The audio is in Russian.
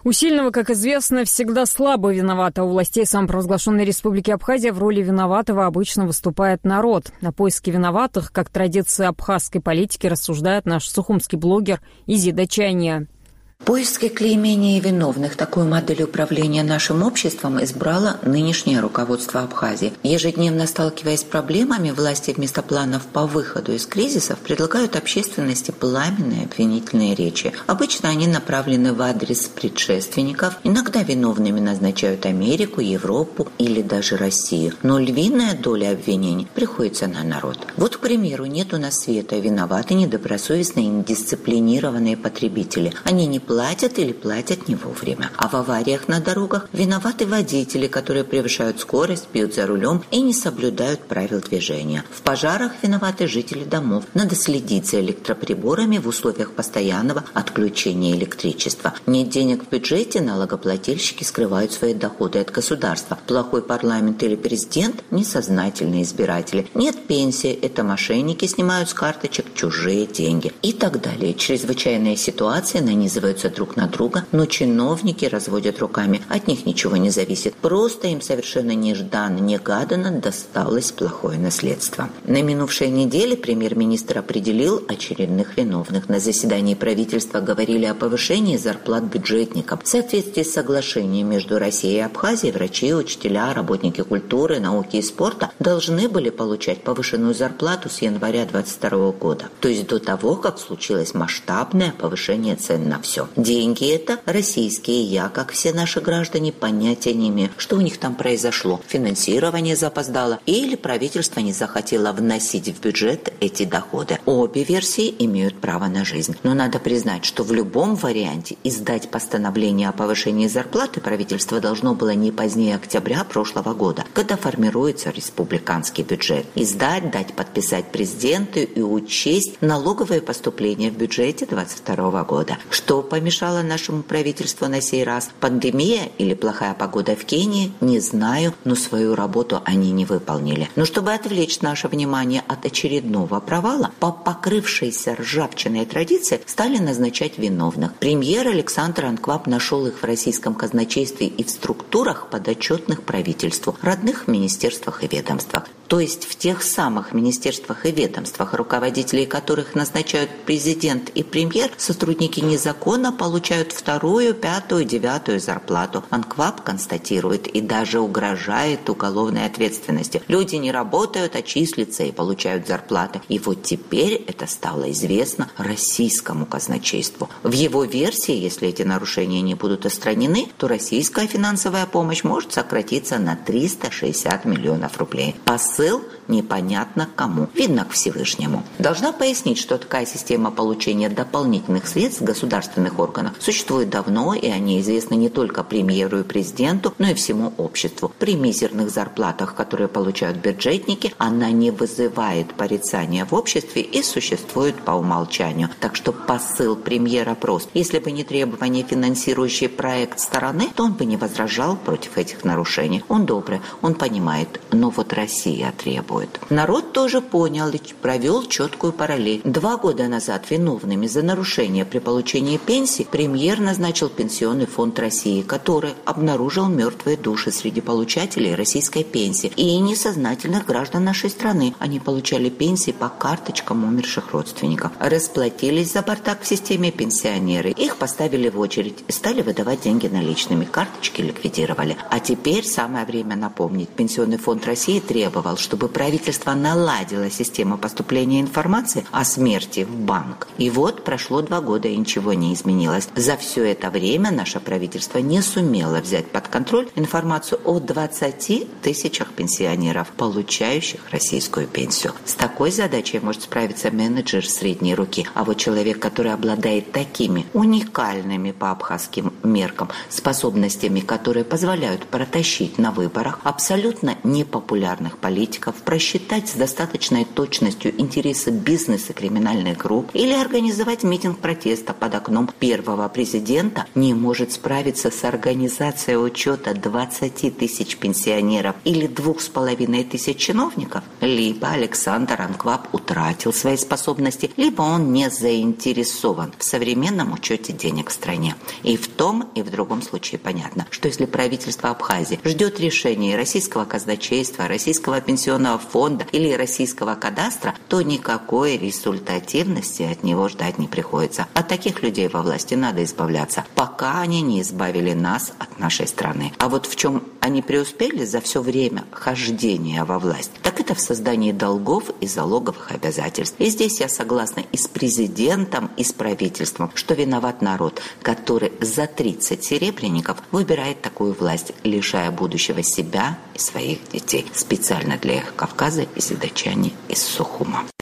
У сильного, как известно, всегда слабо виновата. У властей самопровозглашенной Республики Абхазия в роли виноватого обычно выступает народ. О поиске виноватых, как традиция абхазской политики, рассуждает наш сухумский блогер Изида Чайния. Поиск и клеймение виновных – такую модель управления нашим обществом избрало нынешнее руководство Абхазии. Ежедневно сталкиваясь с проблемами, власти вместо планов по выходу из кризисов предлагают общественности пламенные обвинительные речи. Обычно они направлены в адрес предшественников, иногда виновными назначают Америку, Европу или даже Россию. Но львиная доля обвинений приходится на народ. Вот, к примеру, нет у нас света, виноваты недобросовестные и недисциплинированные потребители. Они не платят или платят не вовремя. А в авариях на дорогах виноваты водители, которые превышают скорость, пьют за рулем и не соблюдают правил движения. В пожарах виноваты жители домов. Надо следить за электроприборами в условиях постоянного отключения электричества. Нет денег в бюджете, налогоплательщики скрывают свои доходы от государства. Плохой парламент или президент – несознательные избиратели. Нет пенсии – это мошенники снимают с карточек чужие деньги. И так далее. Чрезвычайные ситуации нанизываются друг на друга, но чиновники разводят руками. От них ничего не зависит. Просто им совершенно нежданно-негаданно досталось плохое наследство. На минувшей неделе премьер-министр определил очередных виновных. На заседании правительства говорили о повышении зарплат бюджетникам. В соответствии с соглашением между Россией и Абхазией, врачи, учителя, работники культуры, науки и спорта должны были получать повышенную зарплату с января 2022 года. То есть до того, как случилось масштабное повышение цен на все. Деньги это российские, я, как все наши граждане, понятия не имею, что у них там произошло. Финансирование запоздало или правительство не захотело вносить в бюджет эти доходы. Обе версии имеют право на жизнь. Но надо признать, что в любом варианте издать постановление о повышении зарплаты правительство должно было не позднее октября прошлого года, когда формируется республиканский бюджет. Издать, дать подписать президенту и учесть налоговые поступления в бюджете 2022 года. Что помешало нашему правительству на сей раз? Пандемия или плохая погода в Кении? Не знаю, но свою работу они не выполнили. Но чтобы отвлечь наше внимание от очередного провала, по покрывшейся ржавчиной традиции стали назначать виновных. Премьер Александр Анкваб нашел их в российском казначействе и в структурах, подотчетных правительству, родных министерствах и ведомствах. То есть в тех самых министерствах и ведомствах, руководителей которых назначают президент и премьер, сотрудники незаконно получают 2-ю, 5-ю, 9-ю зарплату. Анкваб констатирует и даже угрожает уголовной ответственностью. Люди не работают, а числятся и получают зарплаты. И вот теперь это стало известно российскому казначейству. В его версии, если эти нарушения не будут устранены, то российская финансовая помощь может сократиться на 360 миллионов рублей. Посыл непонятно кому. Видно, к Всевышнему. Должна пояснить, что такая система получения дополнительных средств государственных органов существует давно, и они известны не только премьеру и президенту, но и всему обществу. При мизерных зарплатах, которые получают бюджетники, она не вызывает порицания в обществе и существует по умолчанию. Так что посыл премьера прост. Если бы не требование финансирующей проект стороны, то он бы не возражал против этих нарушений. Он добрый, он понимает, но вот Россия требует. Народ тоже понял и провел четкую параллель. 2 года назад виновными за нарушение при получении пенсии премьер назначил Пенсионный фонд России, который обнаружил мертвые души среди получателей российской пенсии и несознательных граждан нашей страны. Они получали пенсии по карточкам умерших родственников. Расплатились за бардак в системе пенсионеры. Их поставили в очередь и стали выдавать деньги наличными. Карточки ликвидировали. А теперь самое время напомнить. Пенсионный фонд России требовал, чтобы правительство наладило систему поступления информации о смерти в банк. И вот прошло 2 года, и ничего не изменилось. За все это время наше правительство не сумело взять под контроль информацию о 20 тысячах пенсионеров, получающих российскую пенсию. С такой задачей может справиться менеджер средней руки. А вот человек, который обладает такими уникальными по абхазским меркам способностями, которые позволяют протащить на выборах абсолютно непопулярных политиков, просчитать с достаточной точностью интересы бизнеса криминальных групп или организовать митинг протеста под окном первого президента не может справиться с организацией учета 20 тысяч пенсионеров или 2500 чиновников, либо Александр Анкваб утратил свои способности, либо он не заинтересован в современном учете денег в стране. И в том, и в другом случае понятно, что если правительство Абхазии ждет решения российского казначейства, российского пенсионного фонда или российского кадастра, то никакой результативности от него ждать не приходится. От таких людей во власти надо избавляться, пока они не избавили нас от нашей страны. А вот в чем они преуспели за все время хождения во власть, так это в создании долгов и залоговых обязательств. И здесь я согласна и с президентом, и с правительством, что виноват народ, который за 30 серебряников выбирает такую власть, лишая будущего себя и своих детей. Специально для их Кавказа и седочане из Сухума.